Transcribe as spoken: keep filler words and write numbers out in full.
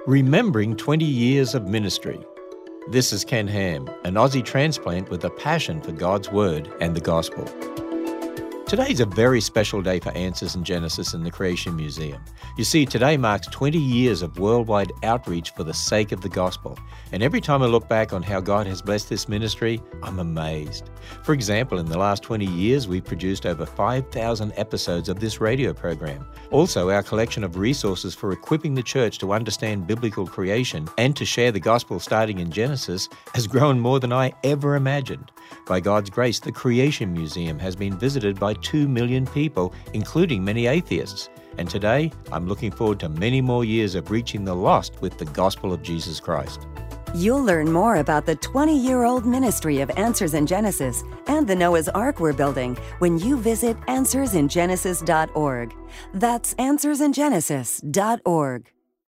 Remembering twenty years of ministry. This is Ken Ham, an Aussie transplant with a passion for God's Word and the Gospel. Today is a very special day for Answers in Genesis in the Creation Museum. You see, today marks twenty years of worldwide outreach for the sake of the gospel. And every time I look back on how God has blessed this ministry, I'm amazed. For example, in the last twenty years, we've produced over five thousand episodes of this radio program. Also, our collection of resources for equipping the church to understand biblical creation and to share the gospel starting in Genesis has grown more than I ever imagined. By God's grace, the Creation Museum has been visited by two million people, including many atheists. And today, I'm looking forward to many more years of reaching the lost with the gospel of Jesus Christ. You'll learn more about the twenty-year-old ministry of Answers in Genesis and the Noah's Ark we're building when you visit answers in genesis dot org. That's answers in genesis dot org.